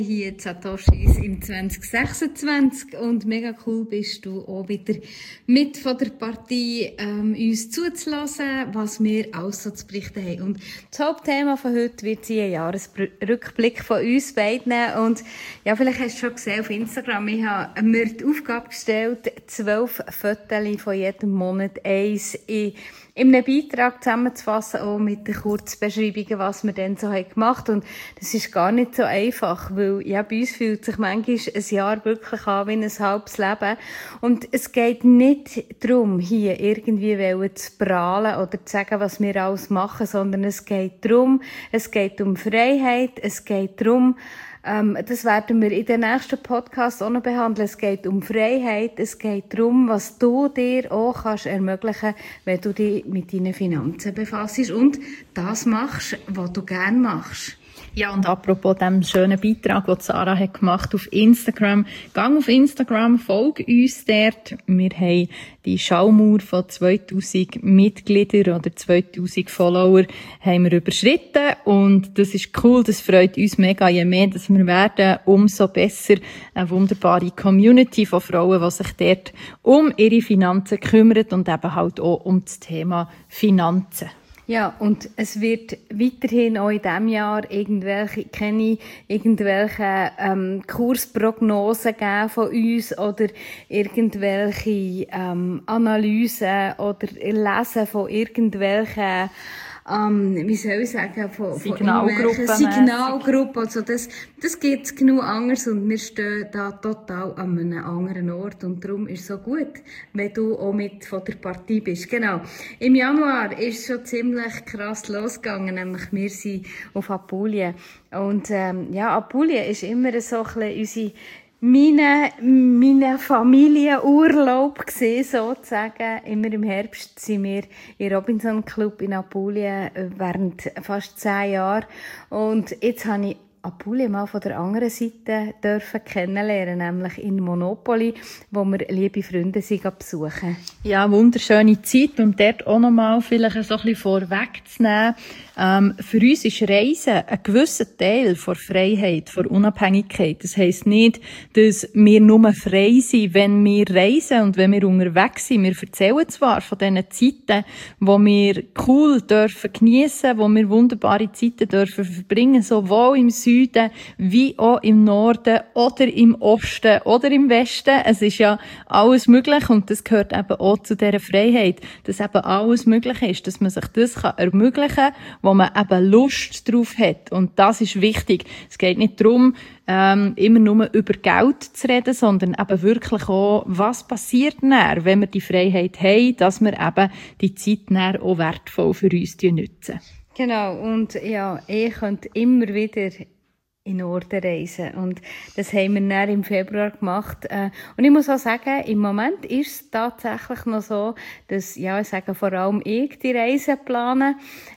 Hier Satoshis im 2026 und mega cool bist du auch wieder mit von der Partie uns zuzulassen, was wir alles so zu berichten haben. Und das Hauptthema von heute wird sein ein Jahresrückblick von uns beiden. Und ja, vielleicht hast du schon gesehen auf Instagram, ich habe mir die Aufgabe gestellt, 12 Fotos von jedem Monat eins in einem Beitrag zusammenzufassen, auch mit den Kurzbeschreibungen, was wir dann so gemacht haben. Und das ist gar nicht so einfach, weil ja, bei uns fühlt sich manchmal ein Jahr wirklich an wie ein halbes Leben. Und es geht nicht darum, hier irgendwie zu prahlen oder zu sagen, was wir alles machen, sondern es geht darum, es geht um Freiheit, es geht darum, das werden wir in den nächsten Podcast auch noch behandeln. Es geht um Freiheit, es geht darum, was du dir auch kannst ermöglichen, wenn du dich mit deinen Finanzen befasst und das machst, was du gerne machst. Ja, und apropos dem schönen Beitrag, den Sarah hat gemacht auf Instagram. Gang auf Instagram, folge uns dort. Wir haben die Schallmauer von 2000 Mitglieder oder 2000 Follower haben wir überschritten. Und das ist cool, das freut uns mega. Je mehr, dass wir werden, umso besser. Eine wunderbare Community von Frauen, die sich dort um ihre Finanzen kümmert und eben halt auch um das Thema Finanzen. Ja, und es wird weiterhin auch in diesem Jahr irgendwelche Kursprognosen geben von uns oder irgendwelche Analysen oder Lesen von irgendwelchen wie soll ich sagen, von Signalgruppen. Also das gibt's genug anders und wir stehen da total an einem anderen Ort und darum ist es so gut, wenn du auch mit von der Partie bist. Genau. Im Januar ist es schon ziemlich krass losgegangen, nämlich wir sind auf Apulien. Und Apulien ist immer so ein bisschen meine Familienurlaub gesehen, sozusagen. Immer im Herbst sind wir im Robinson Club in Apulien während fast 10 Jahren. Und jetzt habe ich Apulien mal von der anderen Seite kennenlernen, nämlich in Monopoly, wo wir liebe Freunde sind besuchen. Ja, wunderschöne Zeit und dort auch nochmal vielleicht so ein bisschen vorwegzunehmen. Für uns ist Reisen ein gewisser Teil von Freiheit, von Unabhängigkeit. Das heisst nicht, dass wir nur frei sind, wenn wir reisen und wenn wir unterwegs sind. Wir erzählen zwar von diesen Zeiten, wo wir cool dürfen geniessen, wo wir wunderbare Zeiten dürfen verbringen, sowohl im Süden wie auch im Norden oder im Osten oder im Westen. Es ist ja alles möglich und das gehört eben auch zu dieser Freiheit, dass eben alles möglich ist, dass man sich das ermöglichen kann, wo man eben Lust drauf hat. Und das ist wichtig. Es geht nicht darum, immer nur über Geld zu reden, sondern eben wirklich auch, was passiert dann, wenn wir die Freiheit haben, dass wir eben die Zeit dann auch wertvoll für uns nutzen. Genau. Und ja, ich könnte immer wieder in Norden reisen. Und das haben wir dann im Februar gemacht. Und ich muss auch sagen, im Moment ist es tatsächlich noch so, dass, ja, ich sage vor allem ich die Reise plane,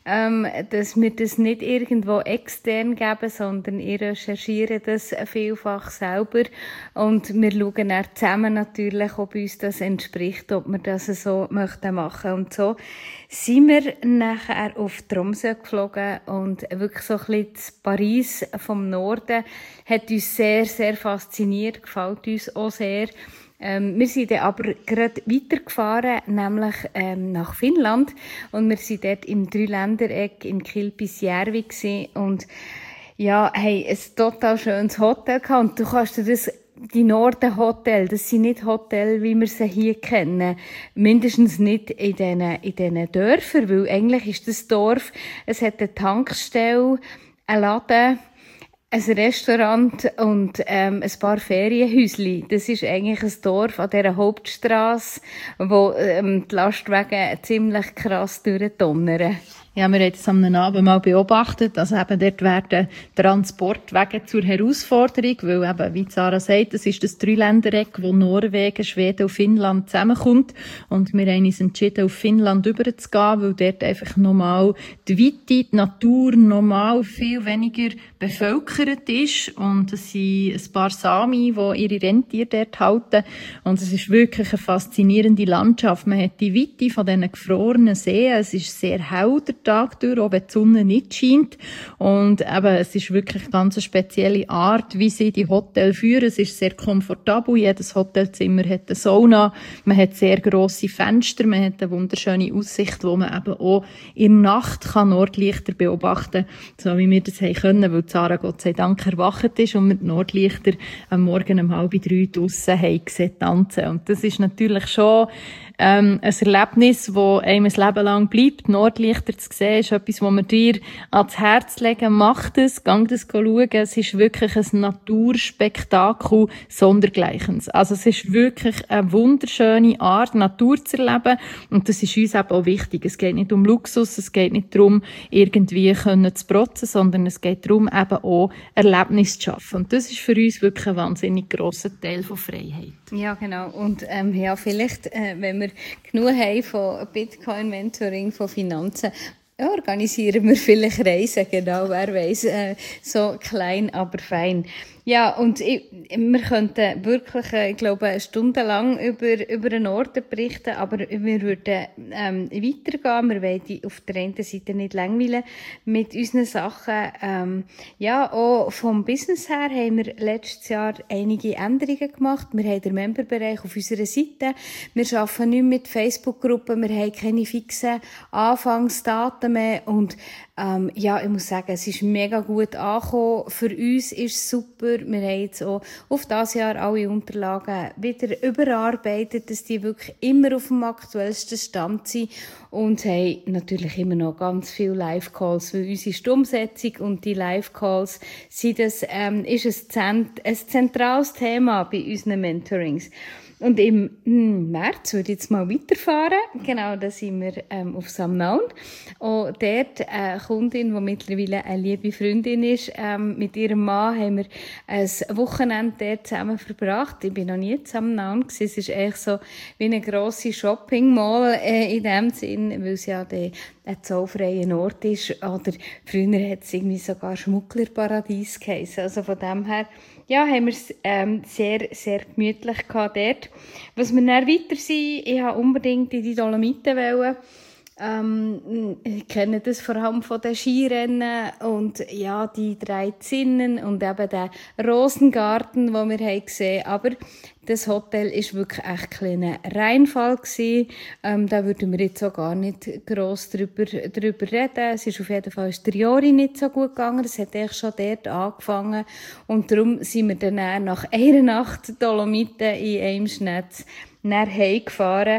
dass wir das nicht irgendwo extern geben, sondern ich recherchiere das vielfach selber. Und wir schauen dann zusammen natürlich, ob uns das entspricht, ob wir das so möchten machen. Und so sind wir nachher auf Tromsø geflogen und wirklich so ein bisschen das Paris vom Norden hat uns sehr, sehr fasziniert, gefällt uns auch sehr. Wir sind dann aber gerade weitergefahren, nämlich nach Finnland und wir sind dort im Dreiländereck in Kilpisjärvi gewesen und ja, haben ein total schönes Hotel gehabt und du kannst dir das die Norden-Hotel, das sind nicht Hotels, wie wir sie hier kennen. Mindestens nicht in diesen Dörfern, weil eigentlich ist das Dorf, es hat eine Tankstelle, einen Laden, ein Restaurant und ein paar Ferienhäuschen. Das ist eigentlich ein Dorf an dieser Hauptstrasse, wo die Lastwagen ziemlich krass durchdonnern. Ja, wir haben es am Abend mal beobachtet, also eben dort werden Transportwege zur Herausforderung, weil eben, wie Sarah sagt, das ist das Dreiländereck, wo Norwegen, Schweden und Finnland zusammenkommt. Und wir haben uns entschieden, auf Finnland rüberzugehen, weil dort einfach nochmal die Weite, die Natur nochmal viel weniger bevölkert ist. Und es sind ein paar Sami, die ihre Rentiere dort halten. Und es ist wirklich eine faszinierende Landschaft. Man hat die Weite von diesen gefrorenen Seen, es ist sehr hell Tag durch, auch wenn die Sonne nicht scheint. Und eben, es ist wirklich ganz eine spezielle Art, wie sie die Hotels führen. Es ist sehr komfortabel. Jedes Hotelzimmer hat eine Sauna. Man hat sehr grosse Fenster. Man hat eine wunderschöne Aussicht, wo man eben auch in der Nacht kann Nordlichter beobachten kann, so wie wir das haben können, weil Sarah Gott sei Dank erwacht ist und wir die Nordlichter am Morgen um 2:30 draussen haben gesehen tanzen. Und das ist natürlich schon ein Erlebnis, das einem ein Leben lang bleibt. Nordlichter zu sehen, ist etwas, was wir dir ans Herz legen. Macht es, gang das schauen. Es ist wirklich ein Naturspektakel sondergleichens. Also es ist wirklich eine wunderschöne Art, Natur zu erleben. Und das ist uns eben auch wichtig. Es geht nicht um Luxus, es geht nicht darum, irgendwie zu protzen, sondern es geht darum, eben auch Erlebnisse zu schaffen. Und das ist für uns wirklich ein wahnsinnig grosser Teil von Freiheit. Ja, genau. Und ja, vielleicht, wenn wir genug haben von Bitcoin-Mentoring, von Finanzen, organisieren wir vielleicht Reisen, genau, wer weiss, so klein, aber fein. Ja, und wir könnten wirklich, ich glaube, stundenlang über einen Ort berichten, aber wir würden weitergehen. Wir wollen auf der einen Seite nicht langweilen mit unseren Sachen. Ja, auch vom Business her haben wir letztes Jahr einige Änderungen gemacht. Wir haben den Memberbereich auf unserer Seite. Wir arbeiten nicht mit Facebook-Gruppen. Wir haben keine fixen Anfangsdaten mehr. Und ja, ich muss sagen, es ist mega gut angekommen. Für uns ist es super. Wir haben jetzt auch auf dieses Jahr alle Unterlagen wieder überarbeitet, dass die wirklich immer auf dem aktuellsten Stand sind und haben natürlich immer noch ganz viele Live-Calls, weil uns ist die Umsetzung und die Live-Calls sind ist ein zentrales Thema bei unseren Mentorings. Und im März würde ich jetzt mal weiterfahren. Genau, da sind wir auf Samnaun. Und dort eine Kundin, die mittlerweile eine liebe Freundin ist, mit ihrem Mann haben wir ein Wochenende dort zusammen verbracht. Ich bin noch nie in Samnaun gewesen. Es ist eigentlich so wie eine grosse Shopping-Mall in dem Sinn, weil es ja ein zollfreier Ort ist. Oder früher hat es irgendwie sogar Schmugglerparadies geheißen. Also von dem her, ja, haben wir es sehr, sehr gemütlich gehabt dort. Was wir dann weiter sind, ich wollte unbedingt in die Dolomiten wollen. Ich kenne das vor allem von den Skirennen und ja, die 3 Zinnen und eben den Rosengarten, den wir haben gesehen. Aber das Hotel war wirklich echt ein kleiner Reinfall gewesen. Da würden wir jetzt auch gar nicht gross drüber reden. Es ist auf jeden Fall der Jori nicht so gut gegangen. Es hat eigentlich schon dort angefangen. Und darum sind wir dann nach einer Nacht Dolomiten in Eimschnetz nach Hause gefahren.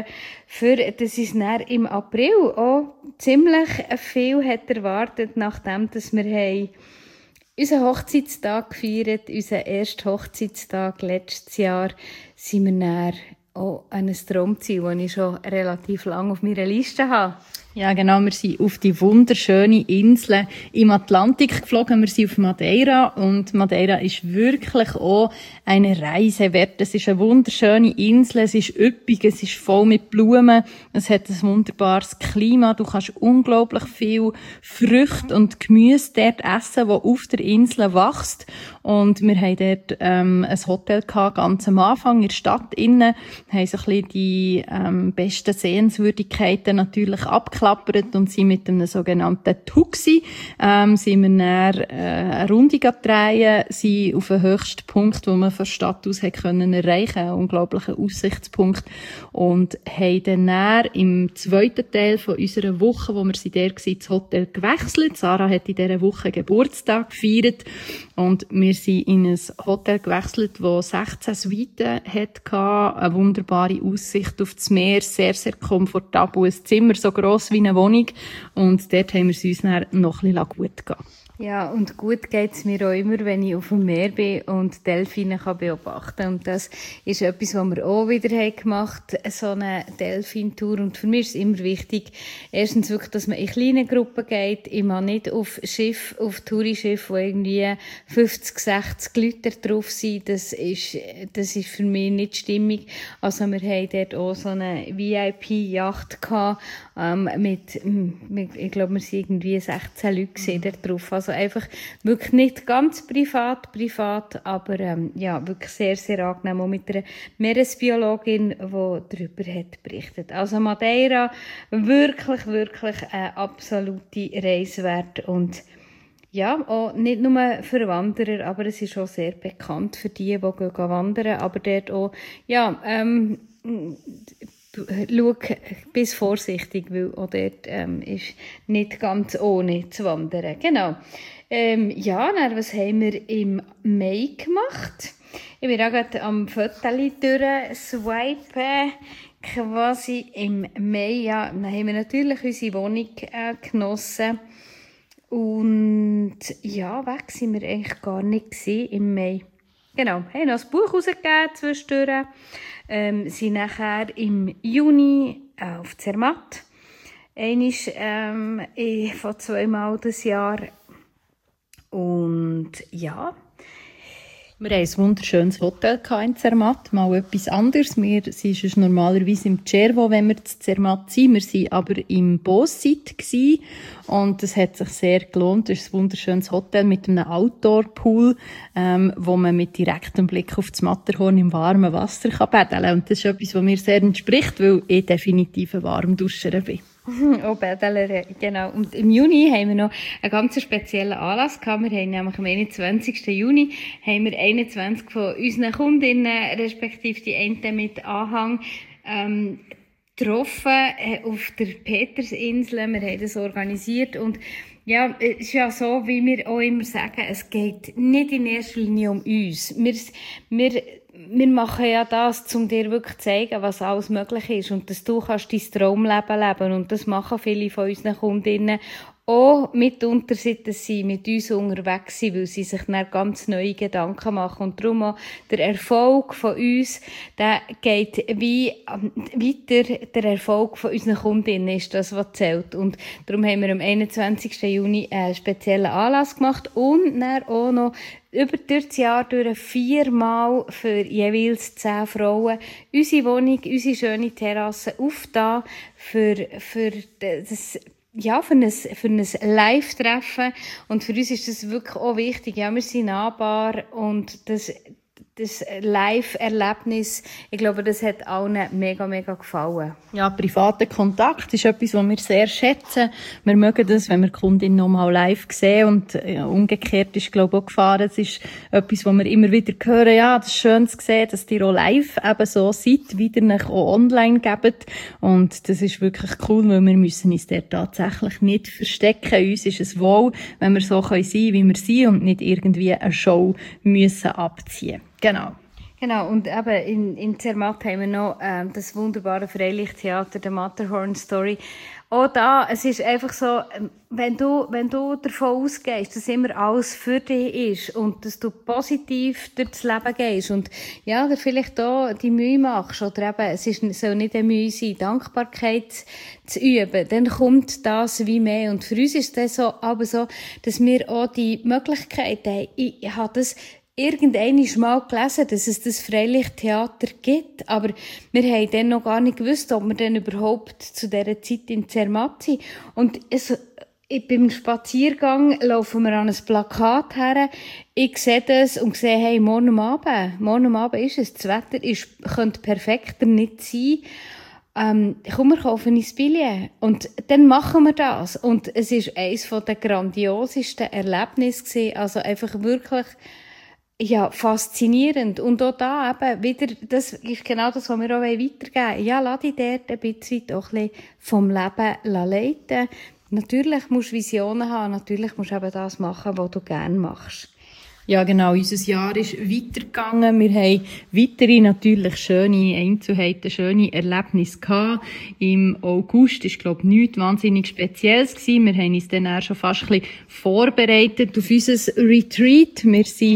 Das ist dann im April auch ziemlich viel hat erwartet, nachdem dass wir unseren Hochzeitstag gefeiert, unseren ersten Hochzeitstag letztes Jahr, sind wir dann auch an ein Traumziel, das ich schon relativ lange auf meiner Liste habe. Ja, genau. Wir sind auf die wunderschöne Insel im Atlantik geflogen. Wir sind auf Madeira und Madeira ist wirklich auch eine Reise wert. Es ist eine wunderschöne Insel. Es ist üppig. Es ist voll mit Blumen. Es hat ein wunderbares Klima. Du kannst unglaublich viel Früchte und Gemüse dort essen, das auf der Insel wächst. Und wir haben dort ein Hotel gehabt, ganz am Anfang in der Stadt innen. Wir haben so ein bisschen die besten Sehenswürdigkeiten natürlich abgeklappert und sind mit einem sogenannten Tuxi sind wir dann eine Runde drehen, sind auf den höchsten Punkt, den man von der Stadt aus können erreichen, einen unglaublichen Aussichtspunkt, und haben dann im zweiten Teil von unserer Woche, wo wir sind dort waren, das Hotel gewechselt. Sarah hat in dieser Woche Geburtstag gefeiert und wir sind in ein Hotel gewechselt, das 16 Suiten hatte, eine wunderbare Aussicht auf das Meer, sehr, sehr komfortabel, ein Zimmer so gross wie eine Wohnung, und dort haben wir es uns dann noch ein bisschen gut gehen. Ja, und gut geht's mir auch immer, wenn ich auf dem Meer bin und Delfine kann beobachten. Und das ist etwas, was wir auch wieder haben gemacht, so eine Delfintour. Und für mich ist es immer wichtig, erstens wirklich, dass man in kleinen Gruppen geht. Ich mache nicht auf Tourischiff, wo irgendwie 50, 60 Leute drauf sind. Das ist für mich nicht stimmig. Also wir haben dort auch so eine VIP-Yacht gehabt, ich glaube, wir sind irgendwie 16 Leute da drauf. Also Also einfach wirklich nicht ganz privat, aber ja, wirklich sehr, sehr angenehm. Auch mit einer Meeresbiologin, die darüber hat berichtet. Also Madeira, wirklich, wirklich eine absolute Reise wert. Und ja, auch nicht nur für Wanderer, aber es ist auch sehr bekannt für die gehen wandern. Aber dort auch, ja, schau, bis vorsichtig, weil auch dort ist nicht ganz ohne zu wandern. Genau. Ja, dann, was haben wir im Mai gemacht? Ich bin auch gerade am Fotos durchswipen. Quasi im Mai, ja, dann haben wir natürlich unsere Wohnung genossen. Und ja, weg sind wir eigentlich gar nicht im Mai. Genau, haben noch ein Buch rausgegeben zwischendurch. Sind nachher im Juni auf Zermatt. Einmal von 2-mal das Jahr. Und ja. Wir haben ein wunderschönes Hotel in Zermatt, mal etwas anderes. Wir sind normalerweise im Cervo, wenn wir in Zermatt sind. Wir waren aber im Bossit und es hat sich sehr gelohnt. Es ist ein wunderschönes Hotel mit einem Outdoor-Pool, wo man mit direktem Blick auf das Matterhorn im warmen Wasser baden kann. Und das ist etwas, was mir sehr entspricht, weil ich definitiv ein Warmduscher bin. Auch Bädler, genau. Und im Juni haben wir noch einen ganz speziellen Anlass gehabt. Wir haben nämlich am 21. Juni haben wir 21 von unseren Kundinnen, respektive die einen mit Anhang, getroffen auf der Petersinsel. Wir haben das organisiert und ja, es ist ja so, wie wir auch immer sagen, es geht nicht in erster Linie um uns. Wir machen ja das, um dir wirklich zu zeigen, was alles möglich ist und dass du kannst dein Traumleben leben. Und das machen viele von unseren Kundinnen auch mitunter, seit sie mit uns unterwegs sind, weil sie sich dann ganz neue Gedanken machen. Und darum auch der Erfolg von uns, der geht wie weiter. Der Erfolg von unseren Kundinnen ist das, was zählt. Und darum haben wir am 21. Juni einen speziellen Anlass gemacht und dann auch noch über das Jahr durch 4-mal für jeweils 10 Frauen unsere Wohnung, unsere schöne Terrasse aufgetan für ein Live-Treffen. Und für uns ist das wirklich auch wichtig. Ja, wir sind nahbar und das Live-Erlebnis, ich glaube, das hat allen mega, mega gefallen. Ja, privater Kontakt ist etwas, was wir sehr schätzen. Wir mögen das, wenn wir die Kundin noch mal live sehen und umgekehrt ist, glaube ich, auch gefahren. Es ist etwas, wo wir immer wieder hören, ja, das ist schön zu sehen, dass ihr auch live eben so seid, wie ihr euch auch online gebt. Und das ist wirklich cool, weil wir müssen uns dort tatsächlich nicht verstecken. Uns ist es wohl, wenn wir so sein können, wie wir sind und nicht irgendwie eine Show müssen abziehen. Genau, und eben in Zermatt haben wir noch das wunderbare Freilichttheater, der Matterhorn Story. Auch da, es ist einfach so, wenn du davon ausgehst, dass immer alles für dich ist und dass du positiv durchs Leben gehst und ja, dir vielleicht da die Mühe machst oder eben, es soll nicht eine Mühe sein, Dankbarkeit zu üben, dann kommt das wie mehr. Und für uns ist das so, aber so, dass wir auch die Möglichkeit haben. Ich habe das irgendeinmal mal gelesen, dass es das Freilichttheater gibt, aber wir haben dann noch gar nicht gewusst, ob wir dann überhaupt zu dieser Zeit in Zermatt sind. Und beim Spaziergang laufen wir an ein Plakat her, ich sehe das und sehe, hey, morgen am Abend ist es, das Wetter könnte perfekter nicht sein. Komm, wir kaufen ein Billett. Und dann machen wir das. Und es ist eines der grandiosesten Erlebnisse gewesen, also einfach wirklich, ja, faszinierend. Und auch da eben wieder, das ist genau das, was wir auch weitergeben wollen. Ja, lass dich dort ein bisschen auch ein bisschen vom Leben leiten. Natürlich musst du Visionen haben, natürlich musst du eben das machen, was du gerne machst. Ja, genau. Unser Jahr ist weitergegangen. Wir haben weitere natürlich schöne Einzelheiten, schöne Erlebnisse gehabt. Im August ist, glaube ich, nichts wahnsinnig Spezielles gewesen. Wir haben uns dann auch schon fast ein bisschen vorbereitet auf unser Retreat. Wir sind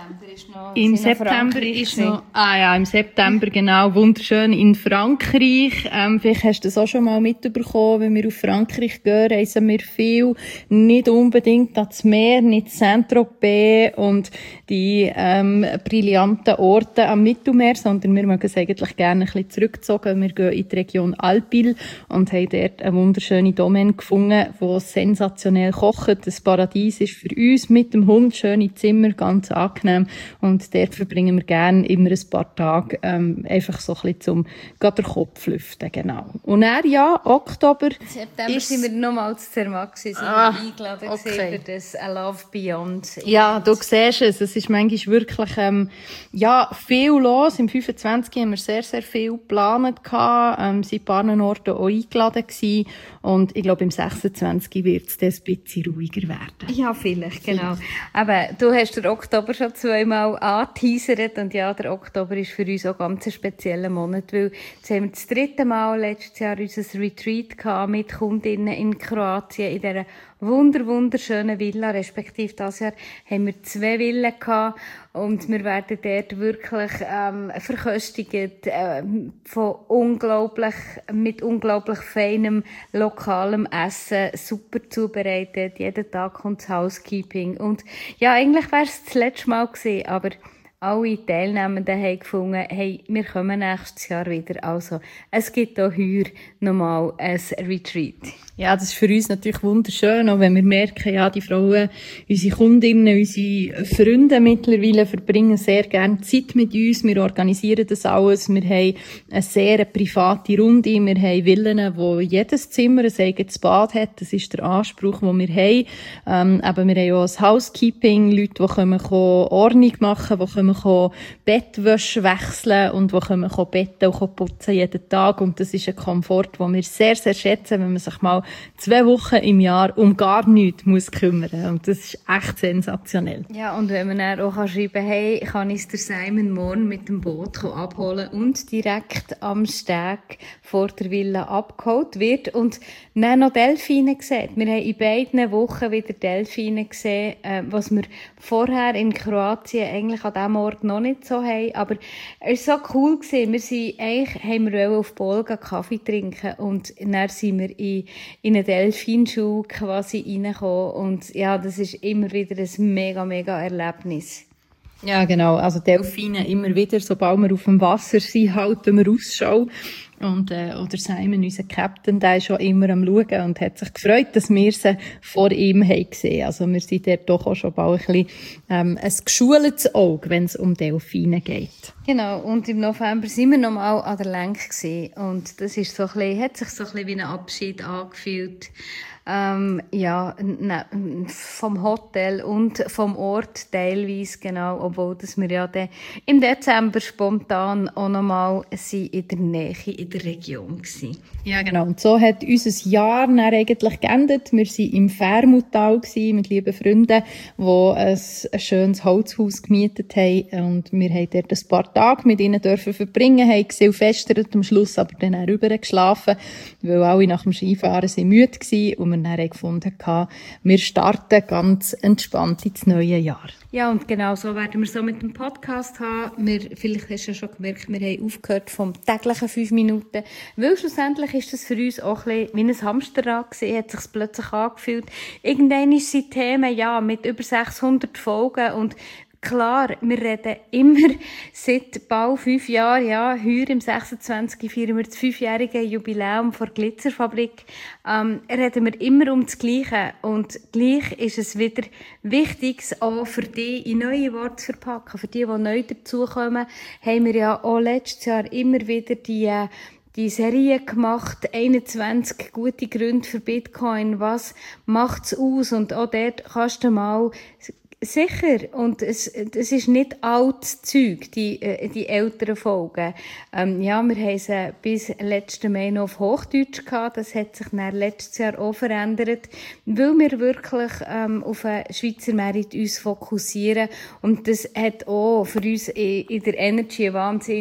Im September ist noch, im September, genau, wunderschön in Frankreich. Vielleicht hast du das auch schon mal mitbekommen, wenn wir auf Frankreich gehen, reisen wir viel, nicht unbedingt ans Meer, nicht Saint-Tropez und die, brillanten Orte am Mittelmeer, sondern wir mögen es eigentlich gerne ein bisschen zurückgezogen. Wir gehen in die Region Alpil und haben dort eine wunderschöne Domaine gefunden, wo sensationell kocht. Das Paradies ist für uns mit dem Hund, schöne Zimmer, ganz angenehm. Und dort verbringen wir gerne immer ein paar Tage, einfach so ein bisschen zum gerade den Kopf lüften, genau. Und dann, ja, Oktober. Im September sind wir nochmal zu Zermatt gewesen, sind wir eingeladen für das I Love Beyond. Ja, du siehst es. Es ist manchmal wirklich, viel los. Im 25. haben wir sehr, sehr viel geplant gehabt, sind ein paar Orte auch eingeladen gewesen. Und ich glaube, im 26. wird es dann ein bisschen ruhiger werden. Ja, vielleicht, genau. Aber du hast den Oktober schon zweimal angeteasert und ja, der Oktober ist für uns auch ganz ein spezieller Monat, weil jetzt haben wir das 3. Mal letztes Jahr unser Retreat gehabt mit Kundinnen in Kroatien in dieser wunderschönen Villa, respektive dieses Jahr haben wir 2 Villen gehabt und wir werden dort wirklich verköstigt mit unglaublich feinem lokalem Essen, super zubereitet, jeden Tag kommt das Housekeeping und ja, eigentlich wäre es das letzte Mal gewesen, aber alle Teilnehmenden haben gefunden, hey, wir kommen nächstes Jahr wieder. Also, es gibt auch heuer nochmal ein Retreat. Ja, das ist für uns natürlich wunderschön, auch wenn wir merken, ja, die Frauen, unsere Kundinnen, unsere Freunde mittlerweile verbringen sehr gerne Zeit mit uns. Wir organisieren das alles. Wir haben eine sehr private Runde. Wir haben Villen, wo jedes Zimmer ein eigenes Bad hat. Das ist der Anspruch, den wir haben. Aber wir haben auch das Housekeeping, Leute, die kommen Ordnung machen, die kommen Bettwäsche wechseln und die kommen Betten und putzen jeden Tag. Und das ist ein Komfort, den wir sehr, sehr schätzen, wenn man sich mal 2 Wochen im Jahr um gar nichts muss kümmern. Und das ist echt sensationell. Ja, und wenn man dann auch schreiben kann, hey, kann ich der Simon morgen mit dem Boot abholen und direkt am Steg vor der Villa abgeholt wird und dann noch Delfine sieht. Wir haben in beiden Wochen wieder Delfine gesehen, was wir vorher in Kroatien eigentlich an diesem Ort noch nicht so haben. Aber es war so cool gewesen. Haben wir auf Bolga Kaffee trinken und dann sind wir in eine Delfinschule quasi reingekommen. Und ja, das ist immer wieder ein mega Erlebnis. Ja, genau. Also Delfine immer wieder, sobald wir auf dem Wasser sind, halten wir Ausschau. Und, oder Simon, unser Captain, der ist schon immer am Schauen und hat sich gefreut, dass wir sie vor ihm haben gesehen. Also wir sind dort doch auch schon bald ein bisschen, ein geschultes Auge, wenn es um Delfine geht. Genau. Und im November sind wir nochmal an der Lenk gewesen. Und das ist so ein bisschen, hat sich so ein bisschen wie ein Abschied angefühlt. Vom Hotel und vom Ort teilweise, genau, obwohl dass wir ja dann im Dezember spontan auch nochmal in der Nähe, in der Region gewesen. Ja, genau. Und so hat unser Jahr dann eigentlich geendet. Wir waren im Färmutal mit lieben Freunden, die ein schönes Holzhaus gemietet haben. Und wir haben dort ein paar Tage mit ihnen verbringen, haben gesilvestert, am Schluss aber dann auch rüber geschlafen, weil alle nach dem Skifahren sind müde waren und wir dann gefunden haben, wir starten ganz entspannt ins neue Jahr. Ja, und genau so werden wir so mit dem Podcast haben. Vielleicht hast du ja schon gemerkt, wir haben aufgehört vom täglichen 5 Minuten, weil schlussendlich ist das für uns auch ein bisschen wie ein Hamsterrad gewesen, hat sich plötzlich angefühlt. Irgendwann ist sie Themen, ja, mit über 600 Folgen und klar, wir reden immer seit bald 5 Jahren, ja, heuer im 26. feiern wir das 5-jährige Jubiläum der Glitzerfabrik, reden wir immer um das Gleiche. Und gleich ist es wieder wichtig, auch für die in neue Worte zu verpacken. Für die neu dazukommen, haben wir ja auch letztes Jahr immer wieder die Serie gemacht, 21 gute Gründe für Bitcoin, was macht's aus? Und auch dort kannst du mal sicher. Und es ist nicht altes Zeug, die älteren Folgen. Wir haben sie bis letzten Mai noch auf Hochdeutsch gehabt. Das hat sich dann letztes Jahr auch verändert, weil wir wirklich, auf den Schweizer Markt uns fokussieren. Und das hat auch für uns in der Energy eine wahnsinnig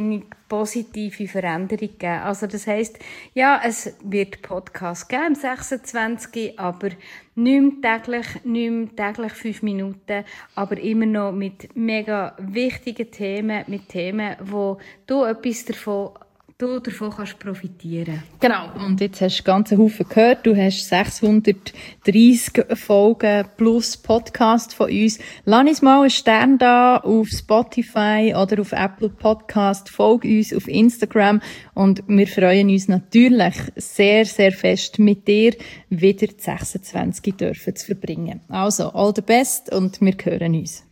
positive Veränderung geben. Also das heisst, ja, es wird Podcast geben am 26., aber nicht mehr täglich 5 Minuten, aber immer noch mit mega wichtigen Themen, mit Themen, wo du etwas davon kannst profitieren. Genau. Und jetzt hast du ganzen Haufen gehört. Du hast 630 Folgen plus Podcast von uns. Lass uns mal einen Stern da auf Spotify oder auf Apple Podcast. Folge uns auf Instagram. Und wir freuen uns natürlich sehr, sehr fest, mit dir wieder die 26 dürfen zu verbringen. Also, all the best und wir hören uns.